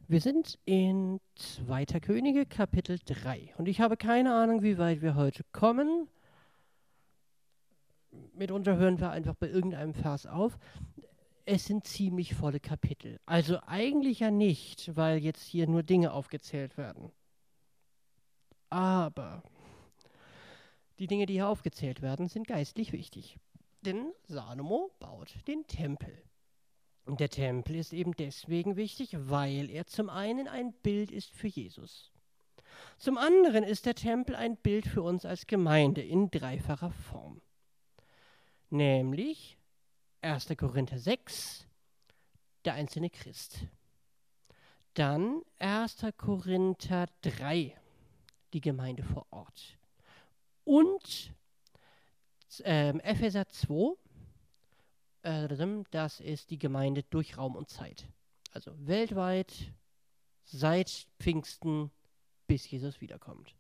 Wir sind in 2. Könige, Kapitel 3. Und ich habe keine Ahnung, wie weit wir heute kommen. Mitunter hören wir einfach bei irgendeinem Vers auf. Es sind ziemlich volle Kapitel. Also eigentlich ja nicht, weil jetzt hier nur Dinge aufgezählt werden. Aber die Dinge, die hier aufgezählt werden, sind geistlich wichtig. Denn Salomo baut den Tempel. Und der Tempel ist eben deswegen wichtig, weil er zum einen ein Bild ist für Jesus. Zum anderen ist der Tempel ein Bild für uns als Gemeinde in dreifacher Form. Nämlich 1. Korinther 6, der einzelne Christ. Dann 1. Korinther 3, die Gemeinde vor Ort. Und Epheser 2, das ist die Gemeinde durch Raum und Zeit. Also weltweit seit Pfingsten, bis Jesus wiederkommt.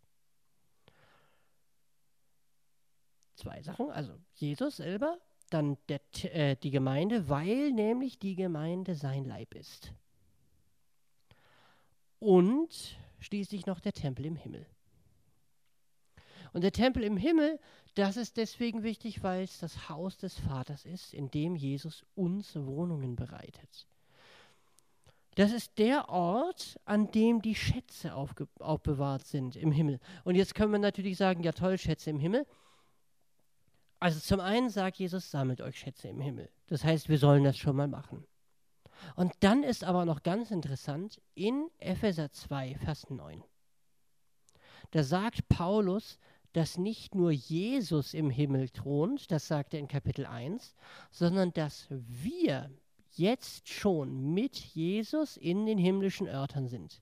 2 Sachen, also Jesus selber, dann die Gemeinde, weil nämlich die Gemeinde sein Leib ist. Und schließlich noch der Tempel im Himmel. Und der Tempel im Himmel, das ist deswegen wichtig, weil es das Haus des Vaters ist, in dem Jesus uns Wohnungen bereitet. Das ist der Ort, an dem die Schätze aufbewahrt sind im Himmel. Und jetzt können wir natürlich sagen, ja toll, Schätze im Himmel. Also zum einen sagt Jesus, sammelt euch Schätze im Himmel. Das heißt, wir sollen das schon mal machen. Und dann ist aber noch ganz interessant, in Epheser 2, Vers 9. Da sagt Paulus, dass nicht nur Jesus im Himmel thront, das sagt er in Kapitel 1, sondern dass wir jetzt schon mit Jesus in den himmlischen Örtern sind.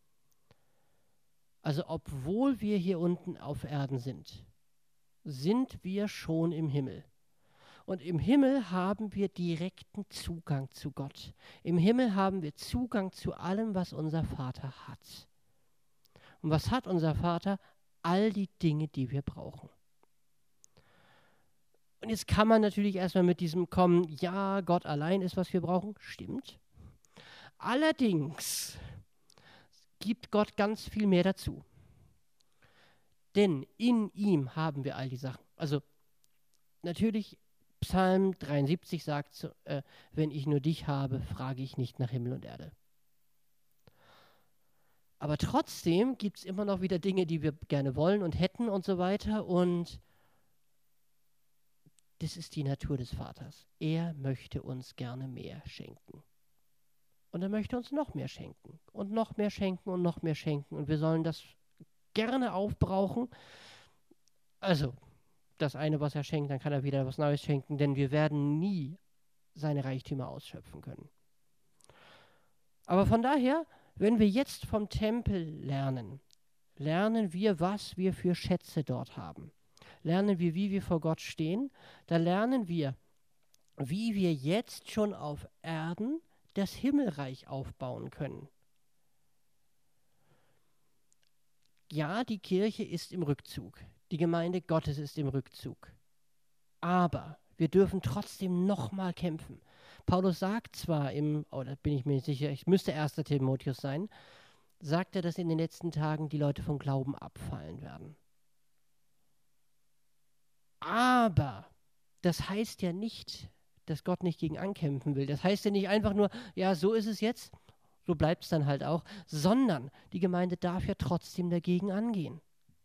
Also obwohl wir hier unten auf Erden sind wir schon im Himmel. Und im Himmel haben wir direkten Zugang zu Gott. Im Himmel haben wir Zugang zu allem, was unser Vater hat. Und was hat unser Vater? All die Dinge, die wir brauchen. Und jetzt kann man natürlich erstmal mit diesem kommen, ja, Gott allein ist, was wir brauchen. Stimmt. Allerdings gibt Gott ganz viel mehr dazu. Denn in ihm haben wir all die Sachen. Also natürlich, Psalm 73 sagt, wenn ich nur dich habe, frage ich nicht nach Himmel und Erde. Aber trotzdem gibt es immer noch wieder Dinge, die wir gerne wollen und hätten und so weiter. Und das ist die Natur des Vaters. Er möchte uns gerne mehr schenken. Und er möchte uns noch mehr schenken. Und noch mehr schenken und noch mehr schenken. Und wir sollen das gerne aufbrauchen. Also, das eine, was er schenkt, dann kann er wieder was Neues schenken, denn wir werden nie seine Reichtümer ausschöpfen können. Aber von daher, wenn wir jetzt vom Tempel lernen, lernen wir, was wir für Schätze dort haben. Lernen wir, wie wir vor Gott stehen. Da lernen wir, wie wir jetzt schon auf Erden das Himmelreich aufbauen können. Ja, die Kirche ist im Rückzug. Die Gemeinde Gottes ist im Rückzug. Aber wir dürfen trotzdem nochmal kämpfen. Paulus sagt zwar da bin ich mir nicht sicher, es müsste 1. Timotheus sein, sagt er, dass in den letzten Tagen die Leute vom Glauben abfallen werden. Aber das heißt ja nicht, dass Gott nicht gegen ankämpfen will. Das heißt ja nicht einfach nur, ja, so ist es jetzt, so bleibt es dann halt auch, sondern die Gemeinde darf ja trotzdem dagegen angehen.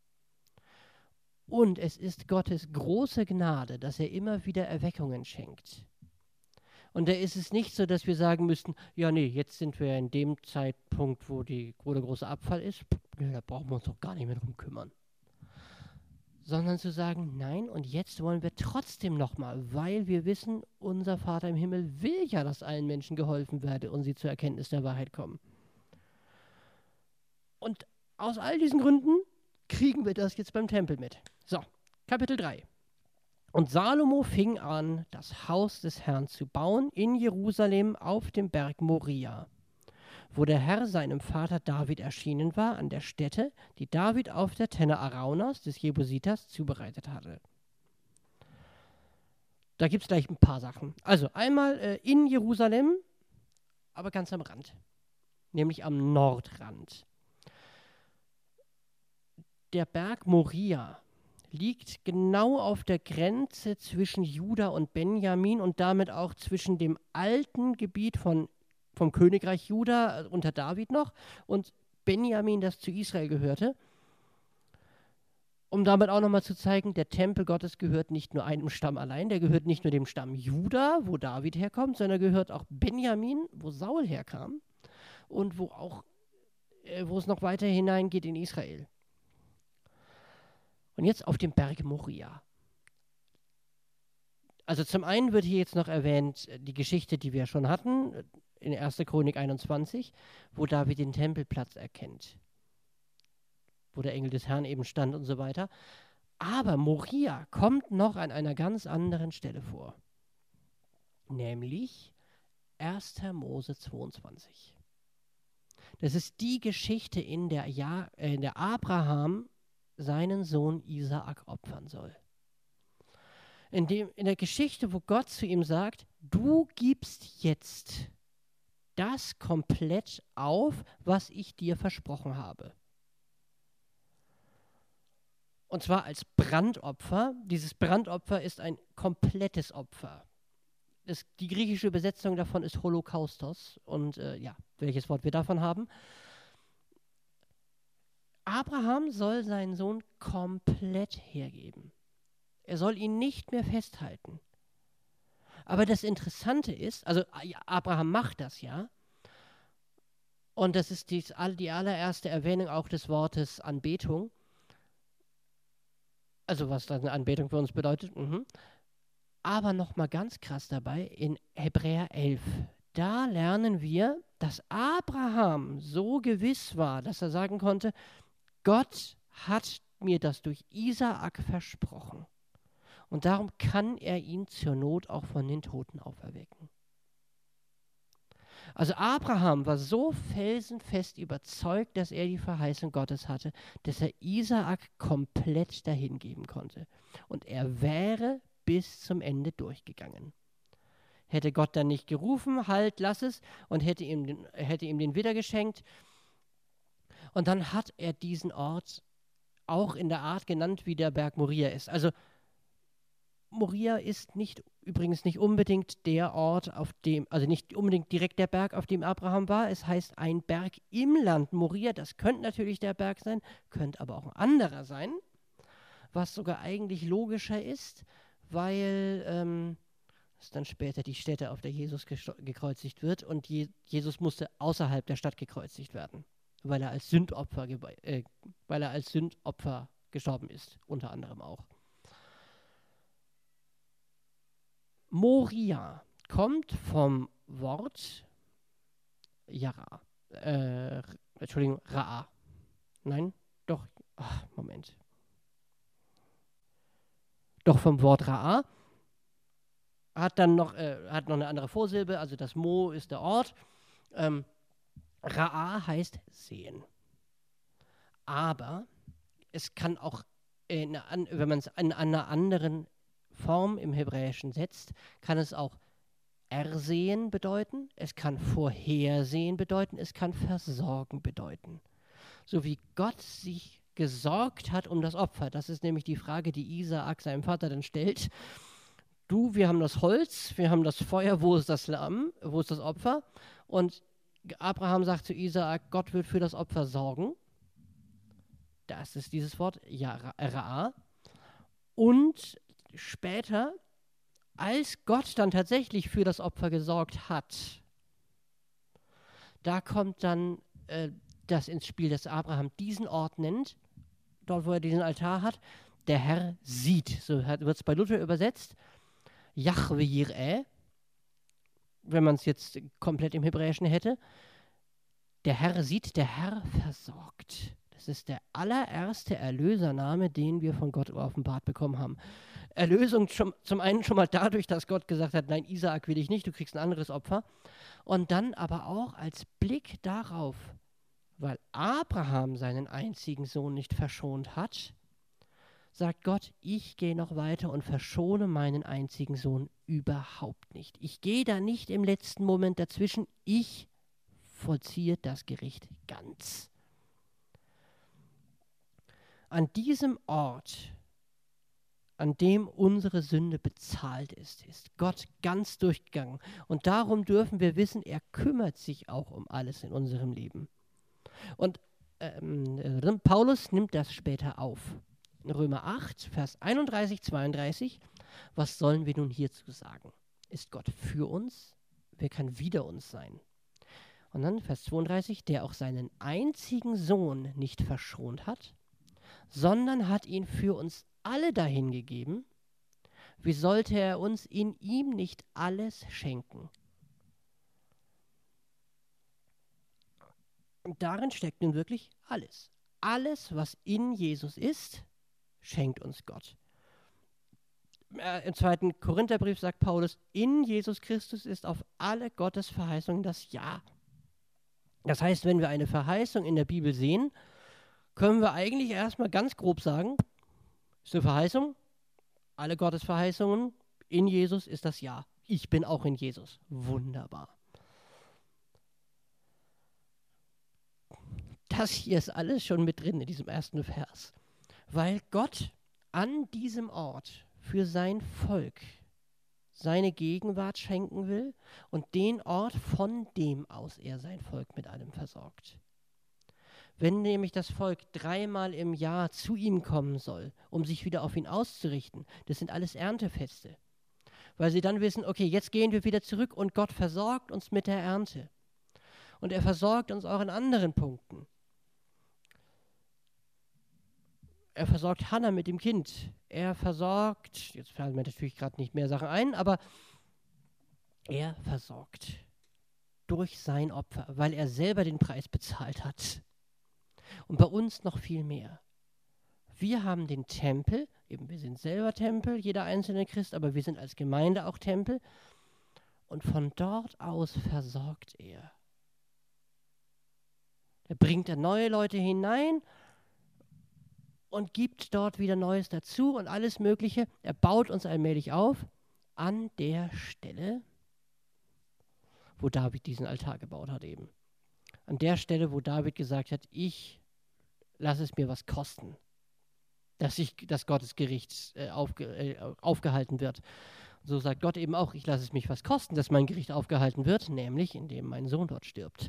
Und es ist Gottes große Gnade, dass er immer wieder Erweckungen schenkt. Und da ist es nicht so, dass wir sagen müssten, ja nee, jetzt sind wir in dem Zeitpunkt, wo der große Abfall ist, da brauchen wir uns doch gar nicht mehr drum kümmern. Sondern zu sagen, nein, und jetzt wollen wir trotzdem nochmal, weil wir wissen, unser Vater im Himmel will ja, dass allen Menschen geholfen werde und sie zur Erkenntnis der Wahrheit kommen. Und aus all diesen Gründen kriegen wir das jetzt beim Tempel mit. So, Kapitel 3. Und Salomo fing an, das Haus des Herrn zu bauen in Jerusalem auf dem Berg Moria, wo der Herr seinem Vater David erschienen war, an der Stätte, die David auf der Tenne Araunas des Jebusiters zubereitet hatte. Da gibt es gleich ein paar Sachen. Also einmal in Jerusalem, aber ganz am Rand. nämlich am Nordrand. Der Berg Moria liegt genau auf der Grenze zwischen Juda und Benjamin und damit auch zwischen dem alten Gebiet vom Königreich Juda unter David noch und Benjamin, das zu Israel gehörte. Um damit auch nochmal zu zeigen, der Tempel Gottes gehört nicht nur einem Stamm allein, der gehört nicht nur dem Stamm Juda, wo David herkommt, sondern gehört auch Benjamin, wo Saul herkam und wo es noch weiter hineingeht in Israel. Und jetzt auf dem Berg Moria. Also zum einen wird hier jetzt noch erwähnt die Geschichte, die wir schon hatten, in 1. Chronik 21, wo David den Tempelplatz erkennt, wo der Engel des Herrn eben stand und so weiter. Aber Moria kommt noch an einer ganz anderen Stelle vor, nämlich 1. Mose 22. Das ist die Geschichte, in der Abraham seinen Sohn Isaak opfern soll. In der Geschichte, wo Gott zu ihm sagt, du gibst jetzt das komplett auf, was ich dir versprochen habe. Und zwar als Brandopfer. Dieses Brandopfer ist ein komplettes Opfer. Die griechische Übersetzung davon ist Holocaustos. Und welches Wort wir davon haben. Abraham soll seinen Sohn komplett hergeben. Er soll ihn nicht mehr festhalten. Aber das Interessante ist, also Abraham macht das ja. Und das ist die allererste Erwähnung auch des Wortes Anbetung. Also was dann Anbetung für uns bedeutet. Aber nochmal ganz krass dabei, in Hebräer 11, da lernen wir, dass Abraham so gewiss war, dass er sagen konnte, Gott hat mir das durch Isaak versprochen. Und darum kann er ihn zur Not auch von den Toten auferwecken. Also Abraham war so felsenfest überzeugt, dass er die Verheißung Gottes hatte, dass er Isaak komplett dahingeben konnte. Und er wäre bis zum Ende durchgegangen. Hätte Gott dann nicht gerufen, halt, lass es, und hätte ihm den Widder geschenkt. Und dann hat er diesen Ort auch in der Art genannt, wie der Berg Moria ist. Also Moria ist übrigens nicht unbedingt der Ort, also nicht unbedingt direkt der Berg, auf dem Abraham war. Es heißt ein Berg im Land Moria. Das könnte natürlich der Berg sein, könnte aber auch ein anderer sein, was sogar eigentlich logischer ist, weil das ist dann später die Stätte, auf der Jesus gekreuzigt wird, und Jesus musste außerhalb der Stadt gekreuzigt werden, weil er als Sündopfer gestorben ist, unter anderem auch. Moria kommt vom Wort Ra'a. Nein, doch, Moment. Doch vom Wort Ra'a. Hat noch eine andere Vorsilbe, also das Mo ist der Ort. Ra'a heißt sehen. Aber es kann auch, wenn man es in einer anderen Form im Hebräischen setzt, kann es auch ersehen bedeuten, es kann vorhersehen bedeuten, es kann versorgen bedeuten. So wie Gott sich gesorgt hat um das Opfer. Das ist nämlich die Frage, die Isaak seinem Vater dann stellt. Wir haben das Holz, wir haben das Feuer, wo ist das Lamm, wo ist das Opfer? Und Abraham sagt zu Isaak, Gott wird für das Opfer sorgen. Das ist dieses Wort, Ra'a. Und später, als Gott dann tatsächlich für das Opfer gesorgt hat, da kommt dann das ins Spiel, dass Abraham diesen Ort nennt, dort wo er diesen Altar hat, der Herr sieht. So wird es bei Luther übersetzt. Yahweh Jireh, wenn man es jetzt komplett im Hebräischen hätte. Der Herr sieht, der Herr versorgt. Das ist der allererste Erlösername, den wir von Gott offenbart bekommen haben. Erlösung zum einen schon mal dadurch, dass Gott gesagt hat, nein, Isaak will ich nicht, du kriegst ein anderes Opfer. Und dann aber auch als Blick darauf, weil Abraham seinen einzigen Sohn nicht verschont hat, sagt Gott, ich gehe noch weiter und verschone meinen einzigen Sohn überhaupt nicht. Ich gehe da nicht im letzten Moment dazwischen, ich vollziehet das Gericht ganz. An diesem Ort, an dem unsere Sünde bezahlt ist, ist Gott ganz durchgegangen. Und darum dürfen wir wissen, er kümmert sich auch um alles in unserem Leben. Und Paulus nimmt das später auf. In Römer 8, Vers 31, 32, was sollen wir nun hierzu sagen? Ist Gott für uns? Wer kann wider uns sein? Und dann Vers 32, der auch seinen einzigen Sohn nicht verschont hat, sondern hat ihn für uns alle dahingegeben. Wie sollte er uns in ihm nicht alles schenken? Und darin steckt nun wirklich alles. Alles, was in Jesus ist, schenkt uns Gott. Im 2. Korintherbrief sagt Paulus, in Jesus Christus ist auf alle Gottes Verheißungen das Ja. Das heißt, wenn wir eine Verheißung in der Bibel sehen, können wir eigentlich erstmal ganz grob sagen, ist eine Verheißung, alle Gottes Verheißungen, in Jesus ist das Ja. Ich bin auch in Jesus. Wunderbar. Das hier ist alles schon mit drin in diesem ersten Vers, weil Gott an diesem Ort für sein Volk seine Gegenwart schenken will und den Ort, von dem aus er sein Volk mit allem versorgt. Wenn nämlich das Volk 3-mal im Jahr zu ihm kommen soll, um sich wieder auf ihn auszurichten, das sind alles Erntefeste, weil sie dann wissen, okay, jetzt gehen wir wieder zurück und Gott versorgt uns mit der Ernte. Und er versorgt uns auch in anderen Punkten. Er versorgt Hannah mit dem Kind. Er versorgt, jetzt fallen mir natürlich gerade nicht mehr Sachen ein, aber er versorgt durch sein Opfer, weil er selber den Preis bezahlt hat. Und bei uns noch viel mehr. Wir haben den Tempel, eben wir sind selber Tempel, jeder einzelne Christ, aber wir sind als Gemeinde auch Tempel. Und von dort aus versorgt er. Er bringt dann neue Leute hinein und gibt dort wieder Neues dazu und alles Mögliche. Er baut uns allmählich auf an der Stelle, wo David diesen Altar gebaut hat eben. An der Stelle, wo David gesagt hat, ich lasse es mir was kosten, dass Gottes Gericht aufgehalten wird. Und so sagt Gott eben auch, ich lasse es mich was kosten, dass mein Gericht aufgehalten wird, nämlich indem mein Sohn dort stirbt.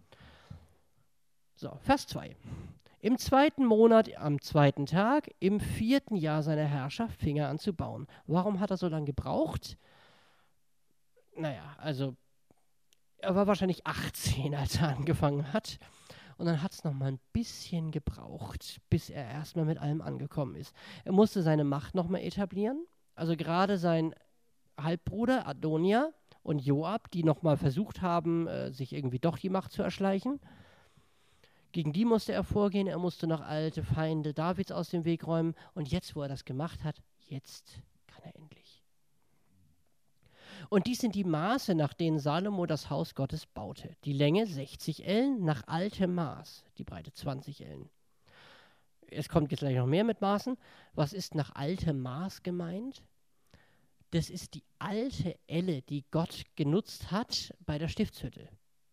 So, Vers 2. Im 2. Monat, am 2. Tag, im 4. Jahr seiner Herrschaft fing er an zu bauen. Warum hat er so lange gebraucht? Naja, also er war wahrscheinlich 18, als er angefangen hat. Und dann hat es noch mal ein bisschen gebraucht, bis er erstmal mit allem angekommen ist. Er musste seine Macht noch mal etablieren. Also gerade sein Halbbruder Adonia und Joab, die noch mal versucht haben, sich irgendwie doch die Macht zu erschleichen. Gegen die musste er vorgehen, er musste noch alte Feinde Davids aus dem Weg räumen. Und jetzt, wo er das gemacht hat, jetzt kann er endlich. Und dies sind die Maße, nach denen Salomo das Haus Gottes baute. Die Länge 60 Ellen nach altem Maß, die Breite 20 Ellen. Es kommt jetzt gleich noch mehr mit Maßen. Was ist nach altem Maß gemeint? Das ist die alte Elle, die Gott genutzt hat bei der Stiftshütte.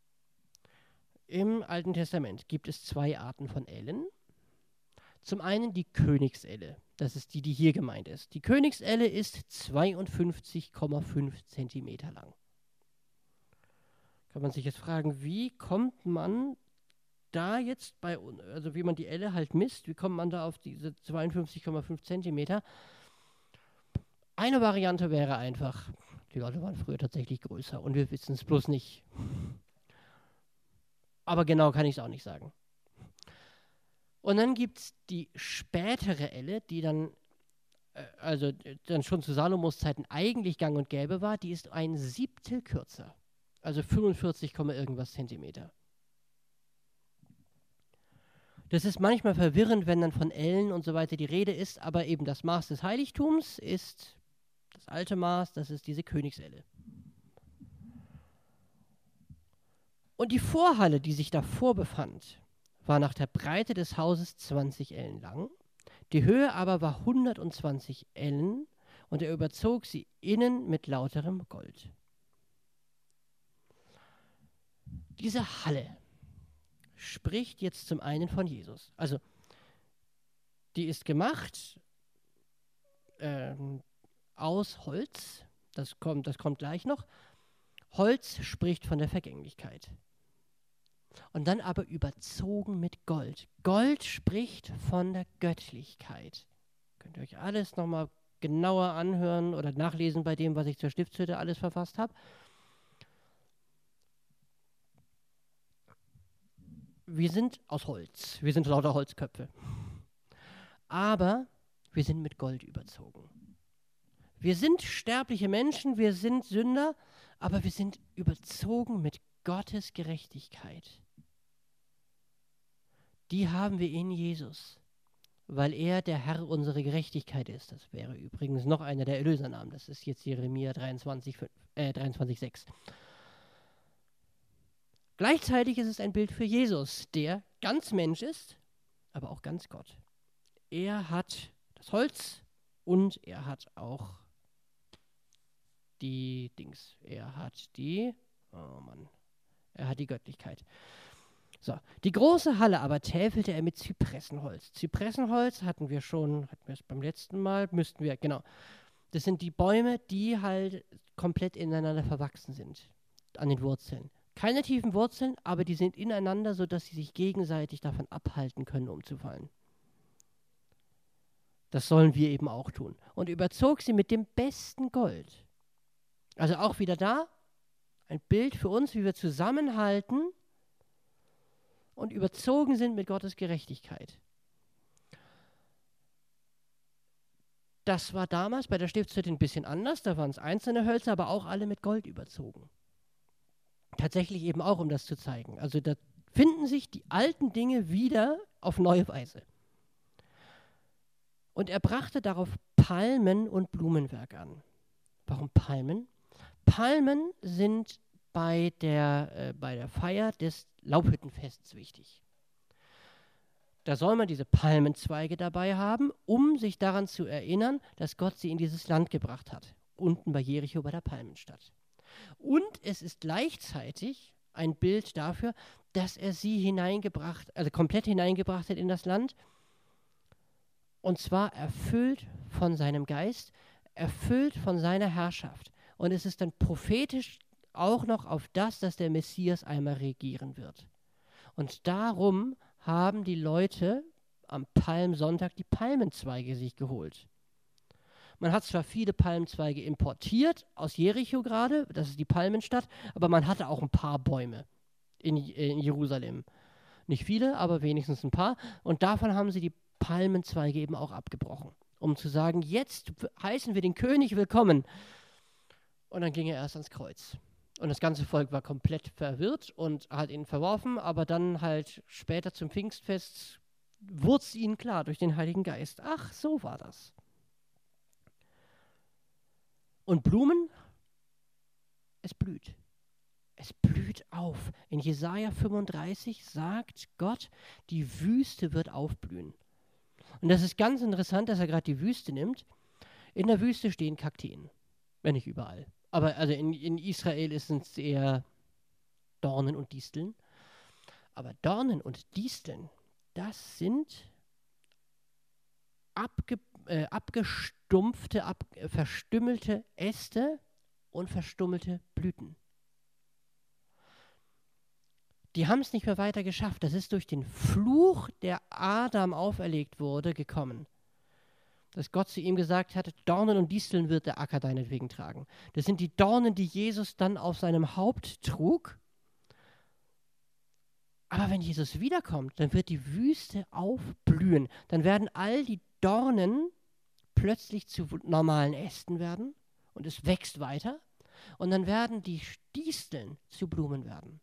Im Alten Testament gibt es 2 Arten von Ellen. Zum einen die Königselle, das ist die, die hier gemeint ist. Die Königselle ist 52,5 Zentimeter lang. Kann man sich jetzt fragen, wie kommt man da jetzt also wie man die Elle halt misst, wie kommt man da auf diese 52,5 Zentimeter? Eine Variante wäre einfach, die Leute waren früher tatsächlich größer und wir wissen es bloß nicht. Aber genau kann ich es auch nicht sagen. Und dann gibt es die spätere Elle, die dann schon zu Salomos Zeiten eigentlich gang und gäbe war, die ist 1/7 kürzer. Also 45, irgendwas Zentimeter. Das ist manchmal verwirrend, wenn dann von Ellen und so weiter die Rede ist, aber eben das Maß des Heiligtums ist das alte Maß, das ist diese Königselle. Und die Vorhalle, die sich davor befand, war nach der Breite des Hauses 20 Ellen lang, die Höhe aber war 120 Ellen und er überzog sie innen mit lauterem Gold. Diese Halle spricht jetzt zum einen von Jesus. Also, die ist gemacht aus Holz. Das kommt gleich noch. Holz spricht von der Vergänglichkeit. Und dann aber überzogen mit Gold. Gold spricht von der Göttlichkeit. Könnt ihr euch alles nochmal genauer anhören oder nachlesen bei dem, was ich zur Stiftshütte alles verfasst habe. Wir sind aus Holz. Wir sind lauter Holzköpfe. Aber wir sind mit Gold überzogen. Wir sind sterbliche Menschen, wir sind Sünder, aber wir sind überzogen mit Gottes Gerechtigkeit. Die haben wir in Jesus, weil er der Herr unserer Gerechtigkeit ist. Das wäre übrigens noch einer der Erlösernamen. Das ist jetzt Jeremia 23,6. Gleichzeitig ist es ein Bild für Jesus, der ganz Mensch ist, aber auch ganz Gott. Er hat das Holz und er hat auch die Dings. Er hat die Göttlichkeit. So, die große Halle aber täfelte er mit Zypressenholz. Zypressenholz hatten wir es beim letzten Mal, genau. Das sind die Bäume, die halt komplett ineinander verwachsen sind, an den Wurzeln. Keine tiefen Wurzeln, aber die sind ineinander, sodass sie sich gegenseitig davon abhalten können, umzufallen. Das sollen wir eben auch tun. Und überzog sie mit dem besten Gold. Also auch wieder da ein Bild für uns, wie wir zusammenhalten und überzogen sind mit Gottes Gerechtigkeit. Das war damals bei der Stiftshütte ein bisschen anders. Da waren es einzelne Hölzer, aber auch alle mit Gold überzogen. Tatsächlich eben auch, um das zu zeigen. Also da finden sich die alten Dinge wieder auf neue Weise. Und er brachte darauf Palmen und Blumenwerk an. Warum Palmen? Palmen sind bei der Feier des Laubhüttenfests wichtig. Da soll man diese Palmenzweige dabei haben, um sich daran zu erinnern, dass Gott sie in dieses Land gebracht hat. Unten bei Jericho bei der Palmenstadt. Und es ist gleichzeitig ein Bild dafür, dass er sie komplett hineingebracht hat in das Land. Und zwar erfüllt von seinem Geist, erfüllt von seiner Herrschaft. Und es ist dann prophetisch auch noch auf das, dass der Messias einmal regieren wird. Und darum haben die Leute am Palmsonntag die Palmenzweige sich geholt. Man hat zwar viele Palmenzweige importiert, aus Jericho gerade, das ist die Palmenstadt, aber man hatte auch ein paar Bäume in Jerusalem. Nicht viele, aber wenigstens ein paar. Und davon haben sie die Palmenzweige eben auch abgebrochen, um zu sagen, jetzt heißen wir den König willkommen. Und dann ging er erst ans Kreuz. Und das ganze Volk war komplett verwirrt und hat ihn verworfen, aber dann halt später zum Pfingstfest wurde es ihnen klar durch den Heiligen Geist. Ach, so war das. Und Blumen, es blüht. Es blüht auf. In Jesaja 35 sagt Gott, die Wüste wird aufblühen. Und das ist ganz interessant, dass er gerade die Wüste nimmt. In der Wüste stehen Kakteen, wenn nicht überall. Aber also in Israel ist es eher Dornen und Disteln. Aber Dornen und Disteln, das sind abgestumpfte, verstümmelte Äste und verstummelte Blüten. Die haben es nicht mehr weiter geschafft. Das ist durch den Fluch, der Adam auferlegt wurde, gekommen. Dass Gott zu ihm gesagt hat, Dornen und Disteln wird der Acker deinetwegen tragen. Das sind die Dornen, die Jesus dann auf seinem Haupt trug. Aber wenn Jesus wiederkommt, dann wird die Wüste aufblühen. Dann werden all die Dornen plötzlich zu normalen Ästen werden und es wächst weiter. Und dann werden die Disteln zu Blumen werden.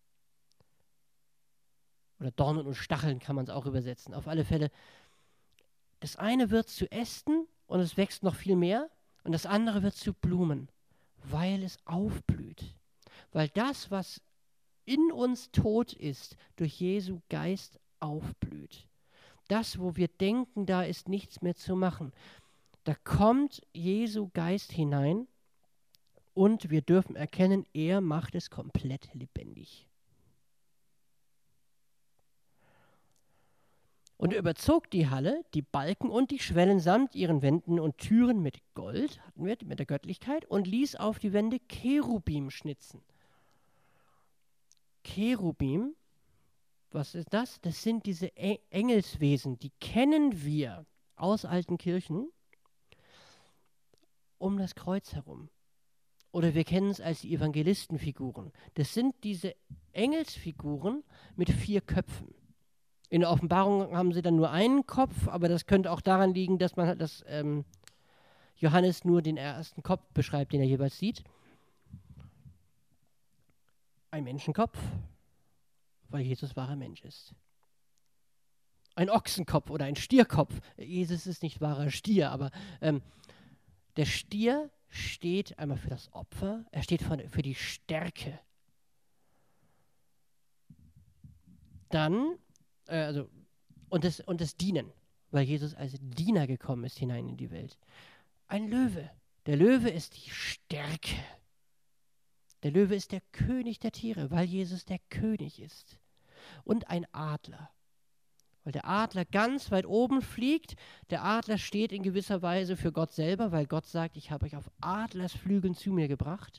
Oder Dornen und Stacheln kann man es auch übersetzen. Auf alle Fälle, das eine wird zu Ästen und es wächst noch viel mehr. Und das andere wird zu Blumen, weil es aufblüht. Weil das, was in uns tot ist, durch Jesu Geist aufblüht. Das, wo wir denken, da ist nichts mehr zu machen. Da kommt Jesu Geist hinein und wir dürfen erkennen, er macht es komplett lebendig. Und er überzog die Halle, die Balken und die Schwellen samt ihren Wänden und Türen mit Gold, hatten wir, mit der Göttlichkeit, und ließ auf die Wände Cherubim schnitzen. Cherubim, was ist das? Das sind diese Engelswesen, die kennen wir aus alten Kirchen um das Kreuz herum. Oder wir kennen es als die Evangelistenfiguren. Das sind diese Engelsfiguren mit 4 Köpfen. In der Offenbarung haben sie dann nur einen Kopf, aber das könnte auch daran liegen, dass Johannes nur den ersten Kopf beschreibt, den er jeweils sieht. Ein Menschenkopf, weil Jesus wahrer Mensch ist. Ein Ochsenkopf oder ein Stierkopf. Jesus ist nicht wahrer Stier, aber der Stier steht einmal für das Opfer, er steht für die Stärke. Dann, und das Dienen, weil Jesus als Diener gekommen ist hinein in die Welt. Ein Löwe. Der Löwe ist die Stärke. Der Löwe ist der König der Tiere, weil Jesus der König ist. Und ein Adler. Weil der Adler ganz weit oben fliegt. Der Adler steht in gewisser Weise für Gott selber, weil Gott sagt, ich habe euch auf Adlersflügeln zu mir gebracht.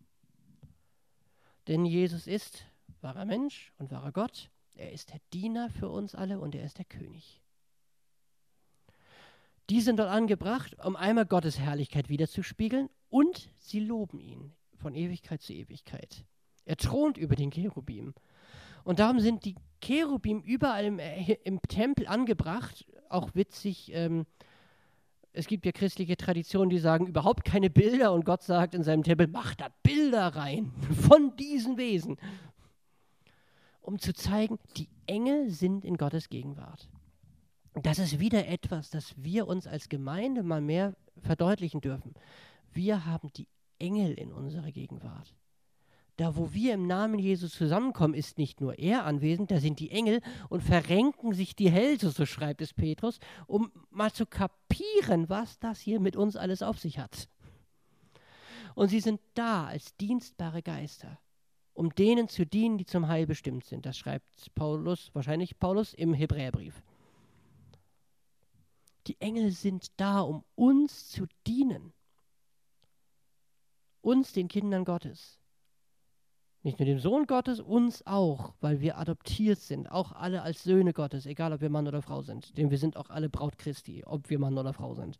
Denn Jesus ist wahrer Mensch und wahrer Gott. Er ist der Diener für uns alle und er ist der König. Die sind dort angebracht, um einmal Gottes Herrlichkeit wiederzuspiegeln, und sie loben ihn von Ewigkeit zu Ewigkeit. Er thront über den Cherubim. Und darum sind die Cherubim überall im Tempel angebracht. Auch witzig, es gibt ja christliche Traditionen, die sagen, überhaupt keine Bilder, und Gott sagt in seinem Tempel, mach da Bilder rein von diesen Wesen. Um zu zeigen, die Engel sind in Gottes Gegenwart. Das ist wieder etwas, das wir uns als Gemeinde mal mehr verdeutlichen dürfen. Wir haben die Engel in unserer Gegenwart. Da, wo wir im Namen Jesus zusammenkommen, ist nicht nur er anwesend, da sind die Engel und verrenken sich die Hälse, so schreibt es Petrus, um mal zu kapieren, was das hier mit uns alles auf sich hat. Und sie sind da als dienstbare Geister, um denen zu dienen, die zum Heil bestimmt sind. Das schreibt Paulus, wahrscheinlich Paulus im Hebräerbrief. Die Engel sind da, um uns zu dienen. Uns, den Kindern Gottes. Nicht nur dem Sohn Gottes, uns auch, weil wir adoptiert sind. Auch alle als Söhne Gottes, egal ob wir Mann oder Frau sind. Denn wir sind auch alle Braut Christi, ob wir Mann oder Frau sind.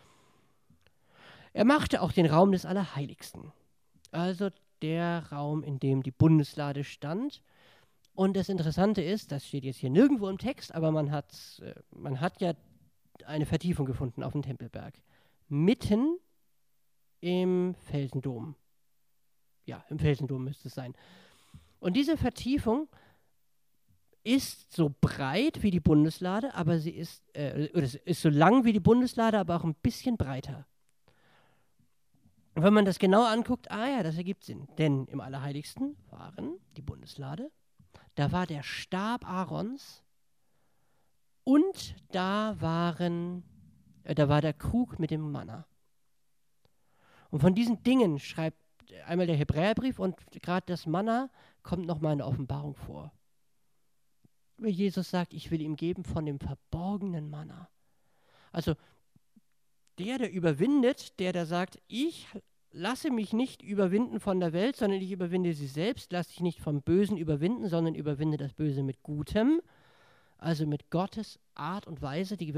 Er machte auch den Raum des Allerheiligsten. Also der Raum, in dem die Bundeslade stand. Und das Interessante ist, das steht jetzt hier nirgendwo im Text, aber man hat ja eine Vertiefung gefunden auf dem Tempelberg. Mitten im Felsendom. Ja, im Felsendom müsste es sein. Und diese Vertiefung ist so breit wie die Bundeslade, aber sie ist so lang wie die Bundeslade, aber auch ein bisschen breiter. Und wenn man das genau anguckt, das ergibt Sinn. Denn im Allerheiligsten waren die Bundeslade, da war der Stab Aarons und da war der Krug mit dem Manna. Und von diesen Dingen schreibt einmal der Hebräerbrief, und gerade das Manna kommt nochmal in der Offenbarung vor. Weil Jesus sagt, ich will ihm geben von dem verborgenen Manna. Also der überwindet, der sagt, ich lasse mich nicht überwinden von der Welt, sondern ich überwinde sie selbst, lasse dich nicht vom Bösen überwinden, sondern überwinde das Böse mit Gutem, also mit Gottes Art und Weise, die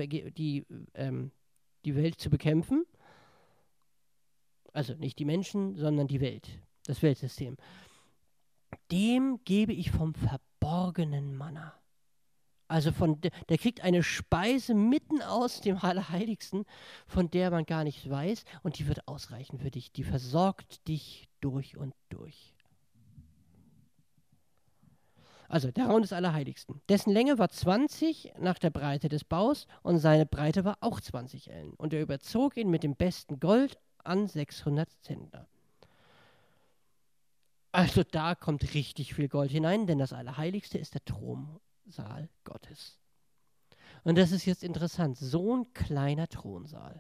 Welt zu bekämpfen. Also nicht die Menschen, sondern die Welt, das Weltsystem. Dem gebe ich vom verborgenen Manna. Also der kriegt eine Speise mitten aus dem Allerheiligsten, von der man gar nicht weiß, und die wird ausreichen für dich. Die versorgt dich durch und durch. Also der Raum des Allerheiligsten. Dessen Länge war 20 nach der Breite des Baus und seine Breite war auch 20 Ellen. Und er überzog ihn mit dem besten Gold an 600 Zentner. Also da kommt richtig viel Gold hinein, denn das Allerheiligste ist der Thronsaal Gottes. Und das ist jetzt interessant, so ein kleiner Thronsaal.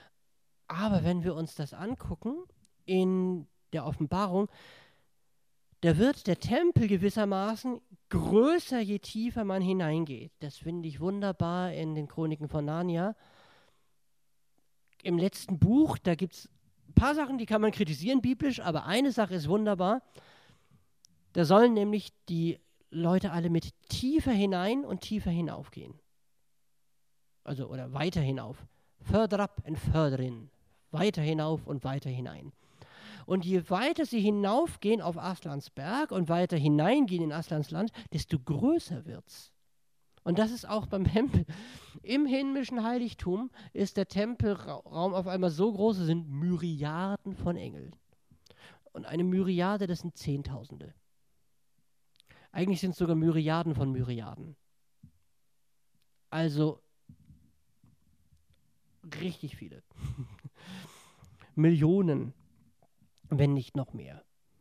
Aber wenn wir uns das angucken in der Offenbarung, da wird der Tempel gewissermaßen größer, je tiefer man hineingeht. Das finde ich wunderbar in den Chroniken von Narnia. Im letzten Buch, da gibt es ein paar Sachen, die kann man kritisieren biblisch, aber eine Sache ist wunderbar. Da sollen nämlich die Leute alle mit tiefer hinein und tiefer hinaufgehen. Also, oder weiter hinauf. Further up and further in. Weiter hinauf und weiter hinein. Und je weiter sie hinaufgehen auf Aslans Berg und weiter hineingehen in Aslans Land, desto größer wird's. Und das ist auch beim Tempel. Im himmlischen Heiligtum ist der Tempelraum auf einmal so groß, es sind Myriaden von Engeln. Und eine Myriade, das sind Zehntausende. Eigentlich sind es sogar Myriaden von Myriaden. Also richtig viele. Millionen, wenn nicht noch mehr.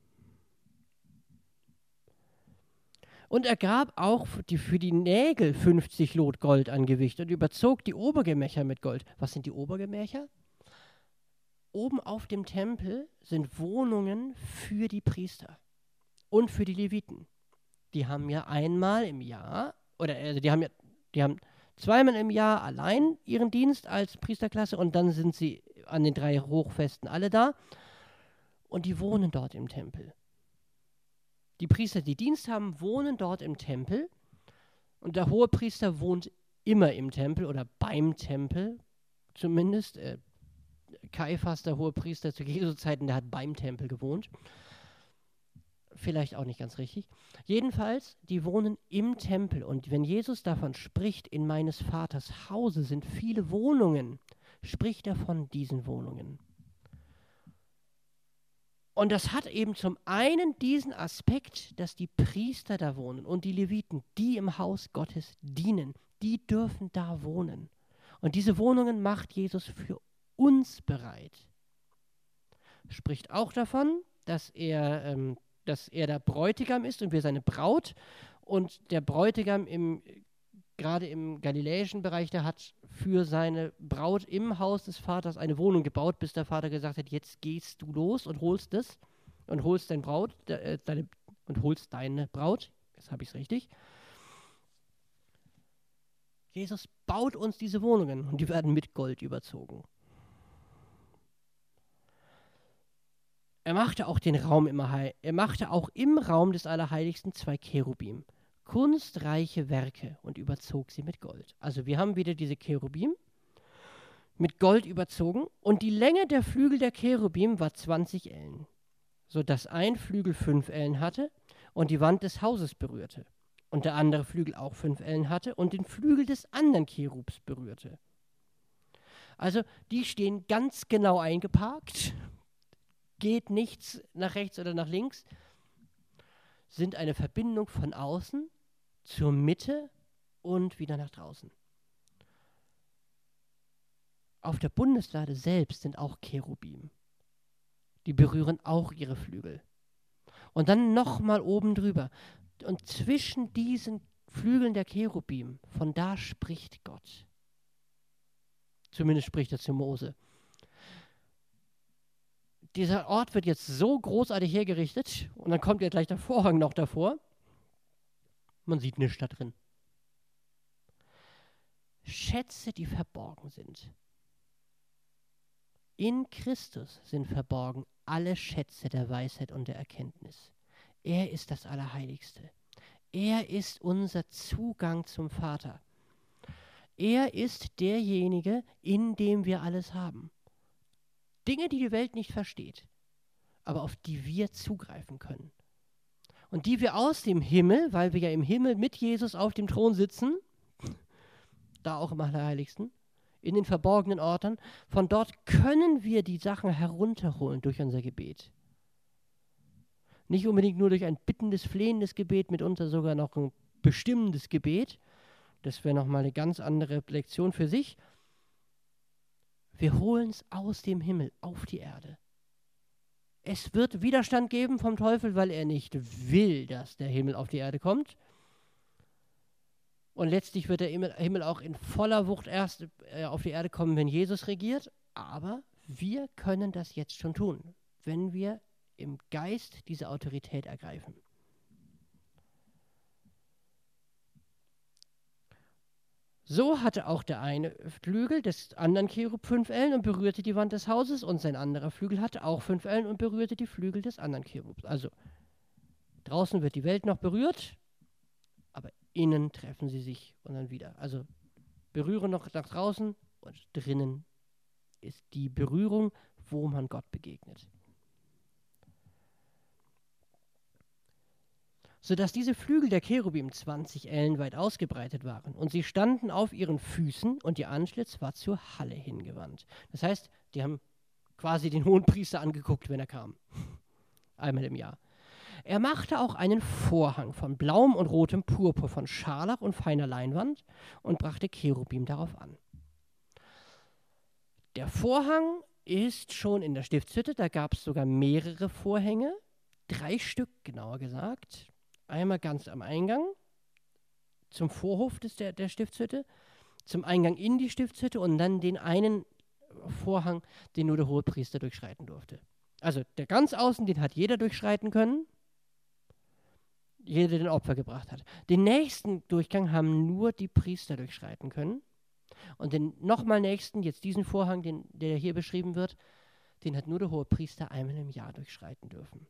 Und er gab auch für die Nägel 50 Lot Gold an Gewicht und überzog die Obergemächer mit Gold. Was sind die Obergemächer? Oben auf dem Tempel sind Wohnungen für die Priester und für die Leviten. Die haben ja einmal im Jahr, die haben zweimal im Jahr allein ihren Dienst als Priesterklasse und dann sind sie an den 3 Hochfesten alle da und die wohnen dort im Tempel. Die Priester, die Dienst haben, wohnen dort im Tempel und der Hohepriester wohnt immer im Tempel oder beim Tempel zumindest. Kaiphas, der Hohepriester zu Jesu Zeiten, der hat beim Tempel gewohnt. Vielleicht auch nicht ganz richtig. Jedenfalls, die wohnen im Tempel. Und wenn Jesus davon spricht, in meines Vaters Hause sind viele Wohnungen, spricht er von diesen Wohnungen. Und das hat eben zum einen diesen Aspekt, dass die Priester da wohnen und die Leviten, die im Haus Gottes dienen, die dürfen da wohnen. Und diese Wohnungen macht Jesus für uns bereit. Spricht auch davon, dass er der Bräutigam ist und wir seine Braut. Und der Bräutigam gerade im galiläischen Bereich, der hat für seine Braut im Haus des Vaters eine Wohnung gebaut, bis der Vater gesagt hat, jetzt gehst du los und holst es und holst deine Braut, jetzt habe ich es richtig. Jesus baut uns diese Wohnungen und die werden mit Gold überzogen. Er machte auch im Raum des Allerheiligsten 2 Cherubim, kunstreiche Werke und überzog sie mit Gold. Also wir haben wieder diese Cherubim mit Gold überzogen und die Länge der Flügel der Cherubim war 20 Ellen, sodass ein Flügel 5 Ellen hatte und die Wand des Hauses berührte und der andere Flügel auch 5 Ellen hatte und den Flügel des anderen Cherubs berührte. Also die stehen ganz genau eingeparkt, geht nichts nach rechts oder nach links, sind eine Verbindung von außen zur Mitte und wieder nach draußen. Auf der Bundeslade selbst sind auch Cherubim. Die berühren auch ihre Flügel. Und dann nochmal oben drüber. Und zwischen diesen Flügeln der Cherubim, von da spricht Gott. Zumindest spricht er zu Mose. Dieser Ort wird jetzt so großartig hergerichtet und dann kommt ja gleich der Vorhang noch davor. Man sieht nichts da drin. Schätze, die verborgen sind. In Christus sind verborgen alle Schätze der Weisheit und der Erkenntnis. Er ist das Allerheiligste. Er ist unser Zugang zum Vater. Er ist derjenige, in dem wir alles haben. Dinge, die die Welt nicht versteht, aber auf die wir zugreifen können. Und die wir aus dem Himmel, weil wir ja im Himmel mit Jesus auf dem Thron sitzen, da auch im Allerheiligsten, in den verborgenen Orten, von dort können wir die Sachen herunterholen durch unser Gebet. Nicht unbedingt nur durch ein bittendes, flehendes Gebet, mitunter sogar noch ein bestimmendes Gebet. Das wäre nochmal eine ganz andere Lektion für sich. Wir holen es aus dem Himmel auf die Erde. Es wird Widerstand geben vom Teufel, weil er nicht will, dass der Himmel auf die Erde kommt. Und letztlich wird der Himmel auch in voller Wucht erst auf die Erde kommen, wenn Jesus regiert. Aber wir können das jetzt schon tun, wenn wir im Geist diese Autorität ergreifen. So hatte auch der eine Flügel des anderen Cherub 5 Ellen und berührte die Wand des Hauses, und sein anderer Flügel hatte auch 5 Ellen und berührte die Flügel des anderen Cherubs. Also draußen wird die Welt noch berührt, aber innen treffen sie sich und dann wieder. Also berühren noch nach draußen und drinnen ist die Berührung, wo man Gott begegnet. Sodass diese Flügel der Cherubim 20 Ellen weit ausgebreitet waren. Und sie standen auf ihren Füßen und ihr Antlitz war zur Halle hingewandt. Das heißt, die haben quasi den Hohenpriester angeguckt, wenn er kam. Einmal im Jahr. Er machte auch einen Vorhang von blauem und rotem Purpur, von Scharlach und feiner Leinwand und brachte Cherubim darauf an. Der Vorhang ist schon in der Stiftshütte, da gab es sogar mehrere Vorhänge, 3 Stück genauer gesagt. Einmal ganz am Eingang zum Vorhof der Stiftshütte, zum Eingang in die Stiftshütte und dann den einen Vorhang, den nur der Hohepriester durchschreiten durfte. Also der ganz außen, den hat jeder durchschreiten können, jeder, der den Opfer gebracht hat. Den nächsten Durchgang haben nur die Priester durchschreiten können. Und den nochmal nächsten, jetzt diesen Vorhang, der hier beschrieben wird, den hat nur der Hohepriester einmal im Jahr durchschreiten dürfen.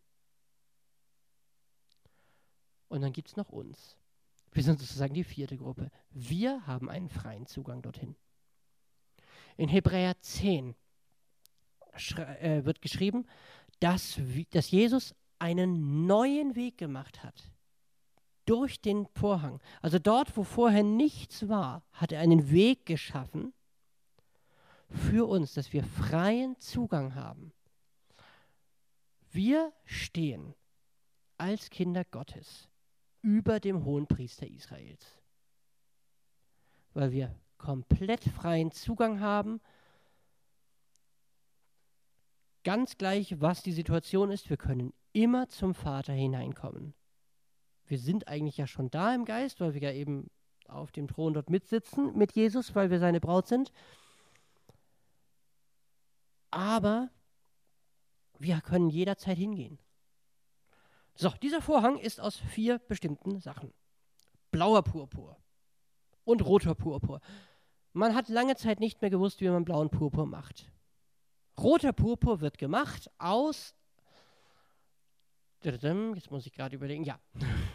Und dann gibt es noch uns. Wir sind sozusagen die 4. Gruppe. Wir haben einen freien Zugang dorthin. In Hebräer 10 wird geschrieben, dass Jesus einen neuen Weg gemacht hat. Durch den Vorhang. Also dort, wo vorher nichts war, hat er einen Weg geschaffen für uns, dass wir freien Zugang haben. Wir stehen als Kinder Gottes über dem Hohenpriester Israels, weil wir komplett freien Zugang haben, ganz gleich, was die Situation ist, wir können immer zum Vater hineinkommen. Wir sind eigentlich ja schon da im Geist, weil wir ja eben auf dem Thron dort mitsitzen mit Jesus, weil wir seine Braut sind. Aber wir können jederzeit hingehen. So, dieser Vorhang ist aus 4 bestimmten Sachen. Blauer Purpur und roter Purpur. Man hat lange Zeit nicht mehr gewusst, wie man blauen Purpur macht. Roter Purpur wird gemacht aus, jetzt muss ich gerade überlegen, ja.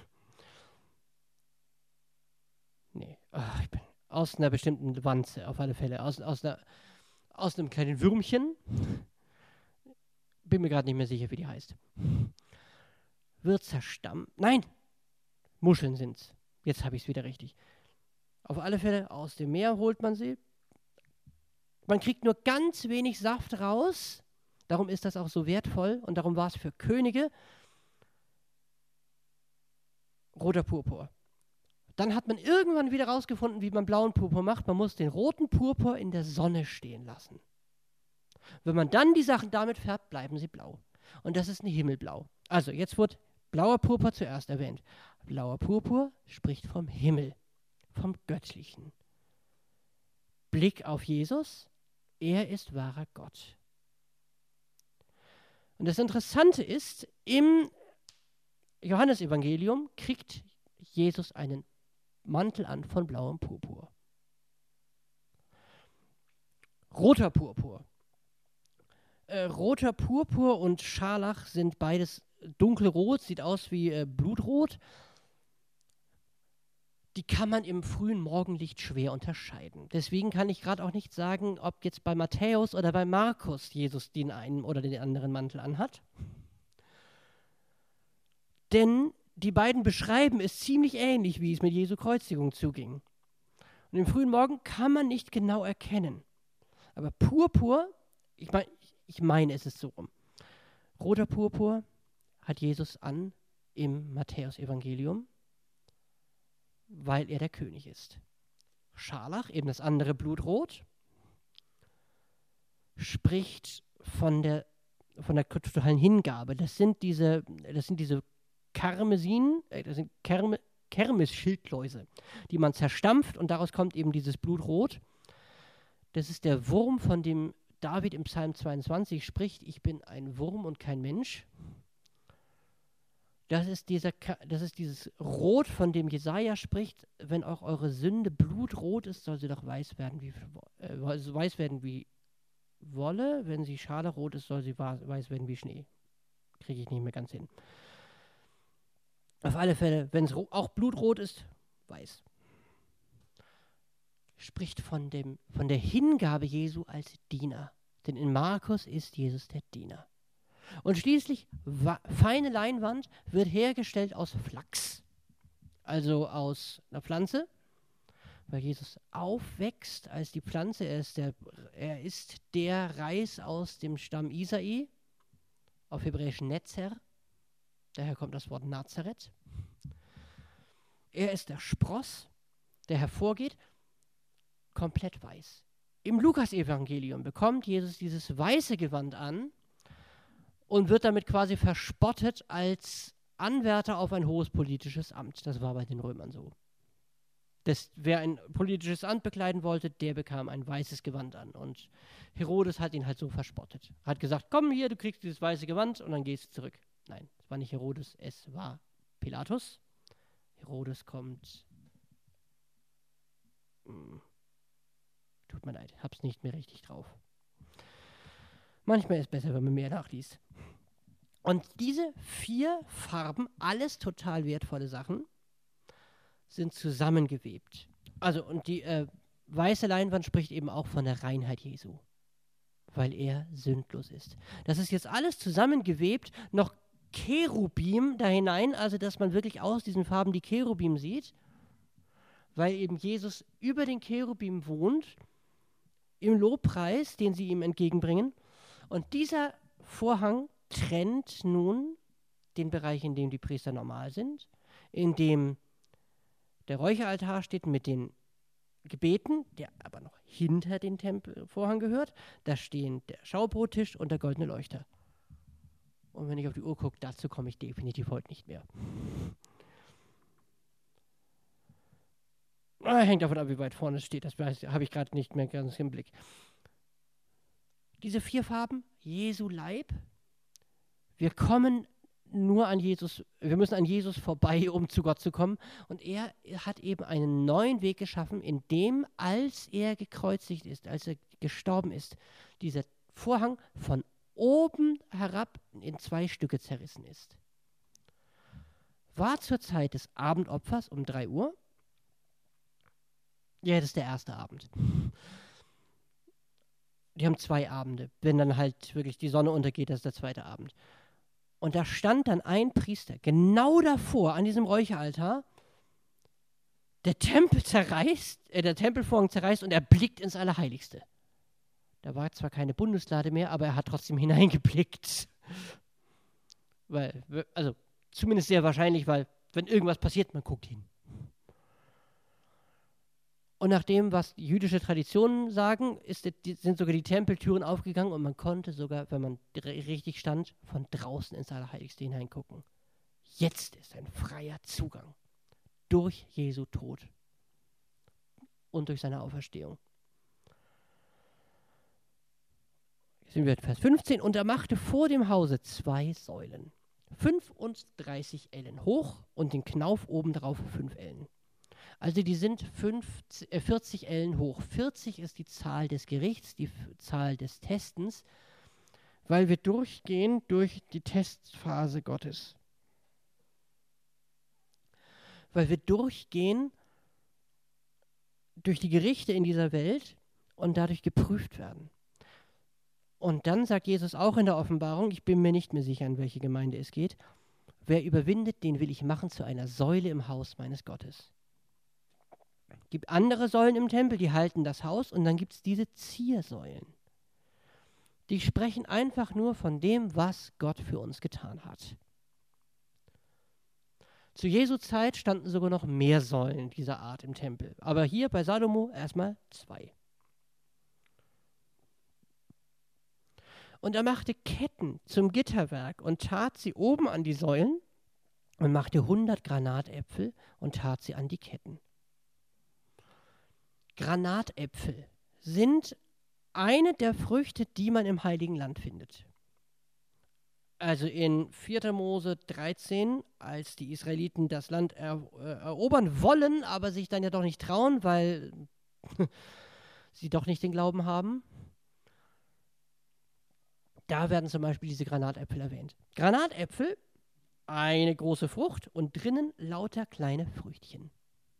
Nee, ich bin aus einer bestimmten Wanze, auf alle Fälle, aus einem kleinen Würmchen. Bin mir gerade nicht mehr sicher, wie die heißt. Wird zerstampft. Nein, Muscheln sind's. Jetzt habe ich es wieder richtig. Auf alle Fälle, aus dem Meer holt man sie. Man kriegt nur ganz wenig Saft raus. Darum ist das auch so wertvoll und darum war es für Könige roter Purpur. Dann hat man irgendwann wieder rausgefunden, wie man blauen Purpur macht. Man muss den roten Purpur in der Sonne stehen lassen. Wenn man dann die Sachen damit färbt, bleiben sie blau. Und das ist ein Himmelblau. Also jetzt wird blauer Purpur zuerst erwähnt. Blauer Purpur spricht vom Himmel, vom Göttlichen. Blick auf Jesus, er ist wahrer Gott. Und das Interessante ist, im Johannesevangelium kriegt Jesus einen Mantel an von blauem Purpur. Roter Purpur. Roter Purpur und Scharlach sind beides dunkelrot, sieht aus wie Blutrot. Die kann man im frühen Morgenlicht schwer unterscheiden. Deswegen kann ich gerade auch nicht sagen, ob jetzt bei Matthäus oder bei Markus Jesus den einen oder den anderen Mantel anhat. Denn die beiden beschreiben es ziemlich ähnlich, wie es mit Jesu Kreuzigung zuging. Und im frühen Morgen kann man nicht genau erkennen. Aber Purpur, ich meine, es ist so rum. Roter Purpur hat Jesus an im Matthäus-Evangelium, weil er der König ist. Scharlach, eben das andere Blutrot, spricht von der totalen Hingabe. Das sind diese Kermes-Schildläuse, die man zerstampft und daraus kommt eben dieses Blutrot. Das ist der Wurm, von dem David im Psalm 22 spricht, ich bin ein Wurm und kein Mensch. Das ist dieses Rot, von dem Jesaja spricht. Wenn auch eure Sünde blutrot ist, soll sie doch weiß werden wie Wolle. Wenn sie scharlachrot ist, soll sie weiß werden wie Schnee. Kriege ich nicht mehr ganz hin. Auf alle Fälle, wenn es auch blutrot ist, weiß. Spricht von der Hingabe Jesu als Diener. Denn in Markus ist Jesus der Diener. Und schließlich, feine Leinwand wird hergestellt aus Flachs, also aus einer Pflanze, weil Jesus aufwächst als die Pflanze. Er ist der Reis aus dem Stamm Isai, auf Hebräisch Netzer, daher kommt das Wort Nazareth. Er ist der Spross, der hervorgeht, komplett weiß. Im Lukas-Evangelium bekommt Jesus dieses weiße Gewand an und wird damit quasi verspottet als Anwärter auf ein hohes politisches Amt. Das war bei den Römern so. Wer ein politisches Amt bekleiden wollte, der bekam ein weißes Gewand an. Und Herodes hat ihn halt so verspottet. Hat gesagt, komm hier, du kriegst dieses weiße Gewand und dann gehst du zurück. Nein, es war nicht Herodes, es war Pilatus. Herodes kommt... Tut mir leid, hab's nicht mehr richtig drauf. Manchmal ist es besser, wenn man mehr nachliest. Und diese 4 Farben, alles total wertvolle Sachen, sind zusammengewebt. Also, und die weiße Leinwand spricht eben auch von der Reinheit Jesu, weil er sündlos ist. Das ist jetzt alles zusammengewebt, noch Cherubim da hinein, also dass man wirklich aus diesen Farben die Cherubim sieht, weil eben Jesus über den Cherubim wohnt, im Lobpreis, den sie ihm entgegenbringen. Und dieser Vorhang trennt nun den Bereich, in dem die Priester normal sind, in dem der Räucheraltar steht mit den Gebeten, der aber noch hinter den Tempelvorhang gehört. Da stehen der Schaubrottisch und der goldene Leuchter. Und wenn ich auf die Uhr gucke, dazu komme ich definitiv heute nicht mehr. Hängt davon ab, wie weit vorne es steht. Das habe ich gerade nicht mehr ganz im Blick. Diese 4 Farben, Jesu Leib. Wir müssen an Jesus vorbei, um zu Gott zu kommen. Und er hat eben einen neuen Weg geschaffen, in dem, als er gekreuzigt ist, als er gestorben ist, dieser Vorhang von oben herab in 2 Stücke zerrissen ist. War zur Zeit des Abendopfers um 3 Uhr. Ja, das ist der erste Abend. Die haben 2 Abende. Wenn dann halt wirklich die Sonne untergeht, das ist der zweite Abend. Und da stand dann ein Priester genau davor an diesem Räucheraltar. Der Tempelvorhang zerreißt und er blickt ins Allerheiligste. Da war zwar keine Bundeslade mehr, aber er hat trotzdem hineingeblickt. Also zumindest sehr wahrscheinlich, weil wenn irgendwas passiert, man guckt hin. Und nach dem, was jüdische Traditionen sagen, sind sogar die Tempeltüren aufgegangen und man konnte sogar, wenn man richtig stand, von draußen ins Allerheiligste hineingucken. Jetzt ist ein freier Zugang durch Jesu Tod und durch seine Auferstehung. Jetzt sind wir in Vers 15. Und er machte vor dem Hause 2 Säulen, 35 Ellen hoch und den Knauf obendrauf 5 Ellen. Also die sind 40 Ellen hoch. 40 ist die Zahl des Gerichts, die Zahl des Testens, weil wir durchgehen durch die Testphase Gottes. Weil wir durchgehen durch die Gerichte in dieser Welt und dadurch geprüft werden. Und dann sagt Jesus auch in der Offenbarung, ich bin mir nicht mehr sicher, an welche Gemeinde es geht, wer überwindet, den will ich machen zu einer Säule im Haus meines Gottes. Es gibt andere Säulen im Tempel, die halten das Haus und dann gibt es diese Ziersäulen. Die sprechen einfach nur von dem, was Gott für uns getan hat. Zu Jesu Zeit standen sogar noch mehr Säulen dieser Art im Tempel. Aber hier bei Salomo erstmal 2. Und er machte Ketten zum Gitterwerk und tat sie oben an die Säulen und machte 100 Granatäpfel und tat sie an die Ketten. Granatäpfel sind eine der Früchte, die man im Heiligen Land findet. Also in 4. Mose 13, als die Israeliten das Land erobern wollen, aber sich dann ja doch nicht trauen, weil sie doch nicht den Glauben haben. Da werden zum Beispiel diese Granatäpfel erwähnt. Granatäpfel, eine große Frucht und drinnen lauter kleine Früchtchen.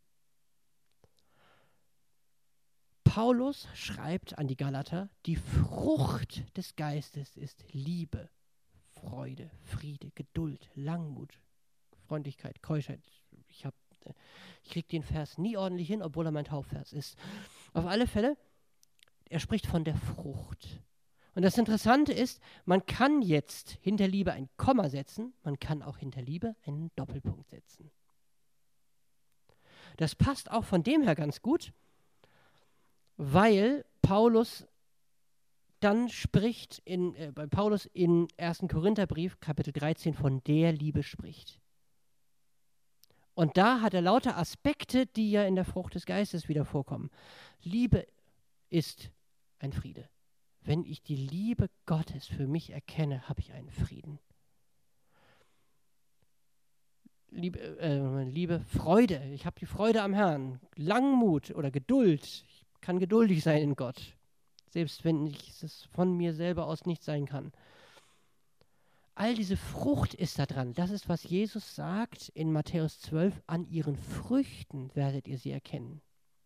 Paulus schreibt an die Galater, die Frucht des Geistes ist Liebe, Freude, Friede, Geduld, Langmut, Freundlichkeit, Keuschheit. Ich kriege den Vers nie ordentlich hin, obwohl er mein Taufvers ist. Auf alle Fälle, er spricht von der Frucht. Und das Interessante ist, man kann jetzt hinter Liebe ein Komma setzen, man kann auch hinter Liebe einen Doppelpunkt setzen. Das passt auch von dem her ganz gut, weil Paulus dann spricht, bei Paulus in 1. Korintherbrief, Kapitel 13, von der Liebe spricht. Und da hat er lauter Aspekte, die ja in der Frucht des Geistes wieder vorkommen. Liebe ist ein Friede. Wenn ich die Liebe Gottes für mich erkenne, habe ich einen Frieden. Liebe, Freude. Ich habe die Freude am Herrn. Langmut oder Geduld. Ich kann geduldig sein in Gott. Selbst wenn ich es von mir selber aus nicht sein kann. All diese Frucht ist da dran. Das ist, was Jesus sagt in Matthäus 12. An ihren Früchten werdet ihr sie erkennen.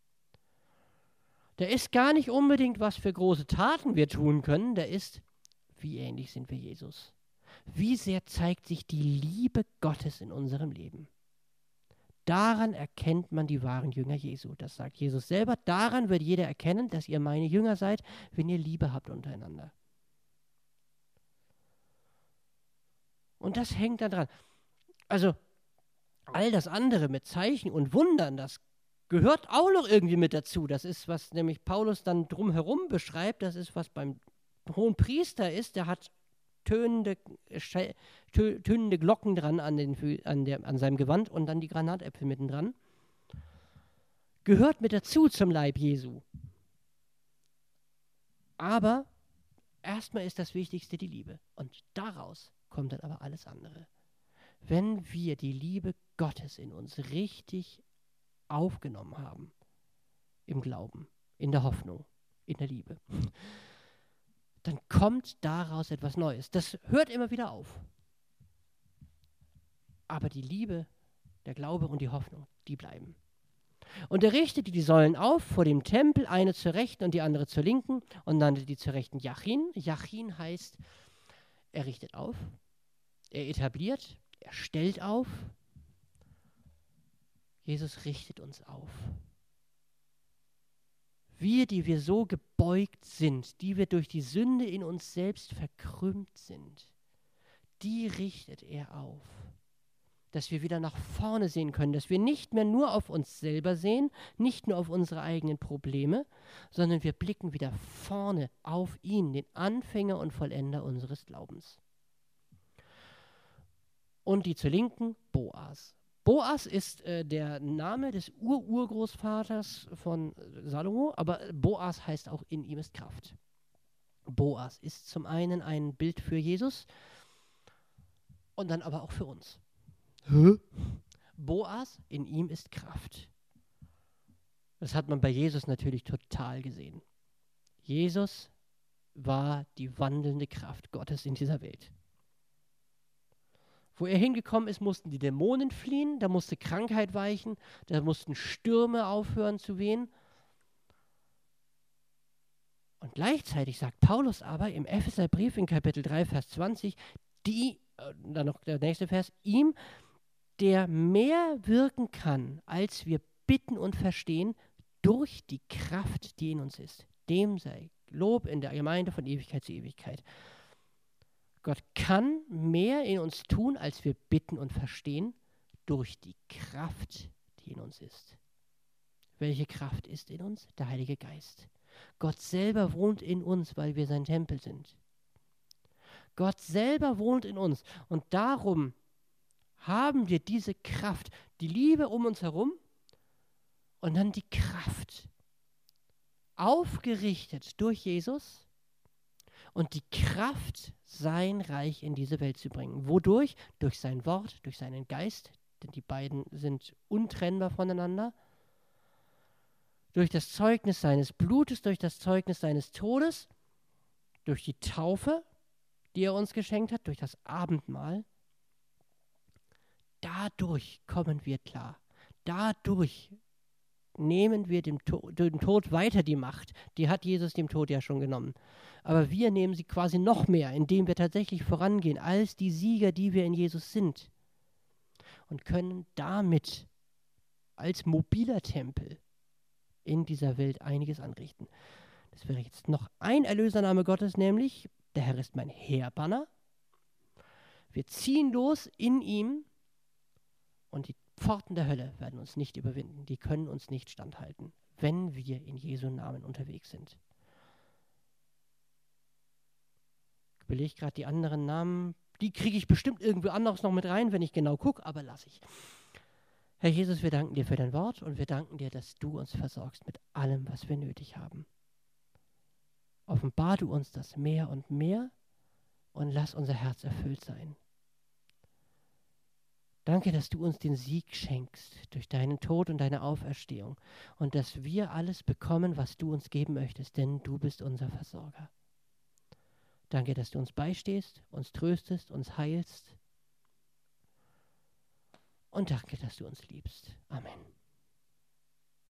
Da ist gar nicht unbedingt, was für große Taten wir tun können. Da ist, wie ähnlich sind wir Jesus. Wie sehr zeigt sich die Liebe Gottes in unserem Leben. Daran erkennt man die wahren Jünger Jesu. Das sagt Jesus selber. Daran wird jeder erkennen, dass ihr meine Jünger seid, wenn ihr Liebe habt untereinander. Und das hängt da dran. Also all das andere mit Zeichen und Wundern, das gehört auch noch irgendwie mit dazu. Das ist, was nämlich Paulus dann drumherum beschreibt. Das ist, was beim hohen Priester ist. Der hat tönende Glocken dran an seinem Gewand und dann die Granatäpfel mittendran. Gehört mit dazu zum Leib Jesu. Aber erstmal ist das Wichtigste die Liebe. Und daraus kommt dann aber alles andere. Wenn wir die Liebe Gottes in uns richtig aufgenommen haben, im Glauben, in der Hoffnung, in der Liebe, dann kommt daraus etwas Neues. Das hört immer wieder auf. Aber die Liebe, der Glaube und die Hoffnung, die bleiben. Und er richtete die Säulen auf vor dem Tempel, eine zur rechten und die andere zur linken, und nannte die zur rechten Jachin. Jachin heißt, er richtet auf, er etabliert, er stellt auf. Jesus richtet uns auf. Wir, die wir so gebeugt sind, die wir durch die Sünde in uns selbst verkrümmt sind, die richtet er auf. Dass wir wieder nach vorne sehen können, dass wir nicht mehr nur auf uns selber sehen, nicht nur auf unsere eigenen Probleme, sondern wir blicken wieder vorne auf ihn, den Anfänger und Vollender unseres Glaubens. Und die zur Linken, Boas. Boas ist der Name des Urgroßvaters von Salomo, aber Boas heißt auch, in ihm ist Kraft. Boas ist zum einen ein Bild für Jesus und dann aber auch für uns. Boas, in ihm ist Kraft. Das hat man bei Jesus natürlich total gesehen. Jesus war die wandelnde Kraft Gottes in dieser Welt. Wo er hingekommen ist, mussten die Dämonen fliehen, da musste Krankheit weichen, da mussten Stürme aufhören zu wehen. Und gleichzeitig sagt Paulus aber im Epheserbrief in Kapitel 3, Vers 20, dann noch der nächste Vers, ihm, der mehr wirken kann, als wir bitten und verstehen, durch die Kraft, die in uns ist. Dem sei Lob in der Gemeinde von Ewigkeit zu Ewigkeit. Gott kann mehr in uns tun, als wir bitten und verstehen, durch die Kraft, die in uns ist. Welche Kraft ist in uns? Der Heilige Geist. Gott selber wohnt in uns, weil wir sein Tempel sind. Gott selber wohnt in uns und darum haben wir diese Kraft, die Liebe um uns herum und dann die Kraft, aufgerichtet durch Jesus. und die Kraft, sein Reich in diese Welt zu bringen. Wodurch? Durch sein Wort, durch seinen Geist, denn die beiden sind untrennbar voneinander, durch das Zeugnis seines Blutes, durch das Zeugnis seines Todes, durch die Taufe, die er uns geschenkt hat, durch das Abendmahl. Dadurch kommen wir klar. Dadurch nehmen wir dem Tod weiter die Macht. Die hat Jesus dem Tod ja schon genommen. Aber wir nehmen sie quasi noch mehr, indem wir tatsächlich vorangehen, als die Sieger, die wir in Jesus sind. Und können damit als mobiler Tempel in dieser Welt einiges anrichten. Das wäre jetzt noch ein Erlösername Gottes, nämlich der Herr ist mein Heerbanner. Wir ziehen los in ihm und die Pforten der Hölle werden uns nicht überwinden. Die können uns nicht standhalten, wenn wir in Jesu Namen unterwegs sind. Ich überlege gerade die anderen Namen. Die kriege ich bestimmt irgendwo anderes noch mit rein, wenn ich genau gucke, aber lasse ich. Herr Jesus, wir danken dir für dein Wort und wir danken dir, dass du uns versorgst mit allem, was wir nötig haben. Offenbar du uns das mehr und mehr und lass unser Herz erfüllt sein. Danke, dass du uns den Sieg schenkst durch deinen Tod und deine Auferstehung und dass wir alles bekommen, was du uns geben möchtest, denn du bist unser Versorger. Danke, dass du uns beistehst, uns tröstest, uns heilst und danke, dass du uns liebst. Amen.